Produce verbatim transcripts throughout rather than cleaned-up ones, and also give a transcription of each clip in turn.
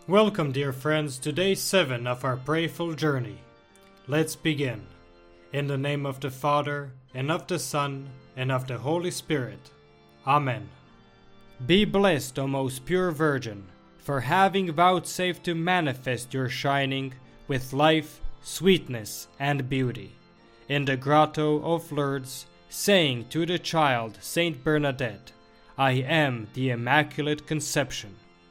Welcome, dear friends, to day seven of our prayerful journey. Let's begin. In the name of the Father, and of the Son, and of the Holy Spirit. Amen. Be blessed, O most pure Virgin, for having vouchsafed to manifest your shining with life, sweetness, and beauty. In the grotto of Lourdes, saying to the child Saint Bernadette, I am the Immaculate Conception.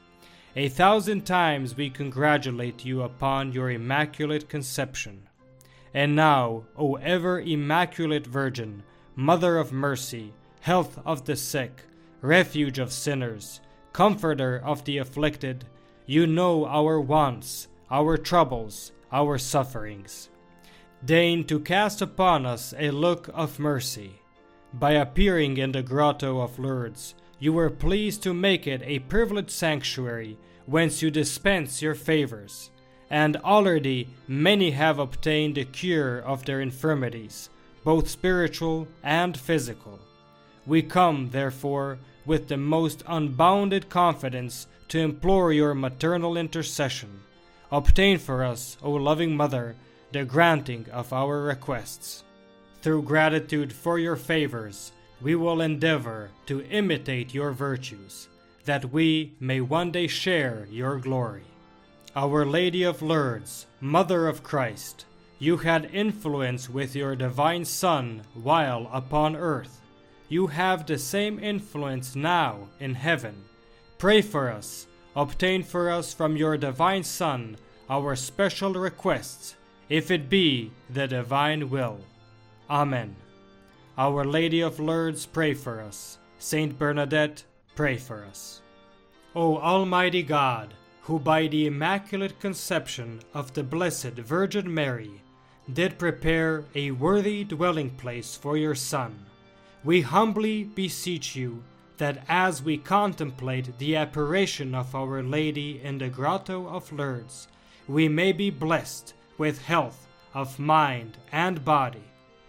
A thousand times we congratulate you upon your Immaculate Conception. And now, O ever Immaculate Virgin, Mother of Mercy, Health of the sick, Refuge of sinners, Comforter of the afflicted, you know our wants, our troubles, our sufferings. Deign to cast upon us a look of mercy. By appearing in the grotto of Lourdes, you were pleased to make it a privileged sanctuary whence you dispense your favors, and already many have obtained the cure of their infirmities, both spiritual and physical. We come, therefore, with the most unbounded confidence to implore your maternal intercession. Obtain for us, O loving Mother, the granting of our requests. Through gratitude for your favors, we will endeavor to imitate your virtues, that we may one day share your glory. Our Lady of Lourdes, Mother of Christ, you had influence with your divine Son while upon earth. You have the same influence now in heaven. Pray for us, obtain for us from your divine Son our special requests, if it be the divine will. Amen. Our Lady of Lourdes, pray for us. Saint Bernadette, pray for us. O Almighty God, who by the Immaculate Conception of the Blessed Virgin Mary did prepare a worthy dwelling place for your Son, we humbly beseech you that as we contemplate the apparition of Our Lady in the grotto of Lourdes, we may be blessed with health of mind and body.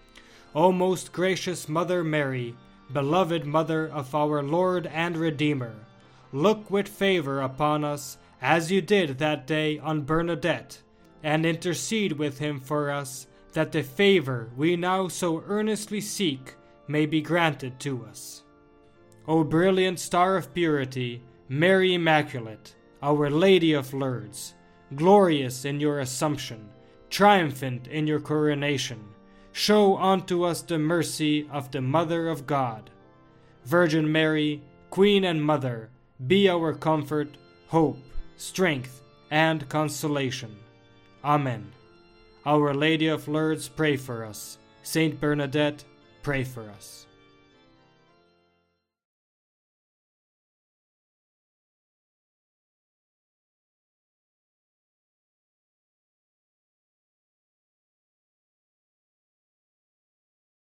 O most gracious Mother Mary, beloved Mother of our Lord and Redeemer, look with favor upon us as you did that day on Bernadette, and intercede with him for us, that the favor we now so earnestly seek may be granted to us. O brilliant star of purity, Mary Immaculate, Our Lady of Lourdes, glorious in your Assumption, triumphant in your coronation, show unto us the mercy of the Mother of God. Virgin Mary, Queen and Mother, be our comfort, hope, strength, and consolation. Amen. Our Lady of Lourdes, pray for us. Saint Bernadette, pray for us.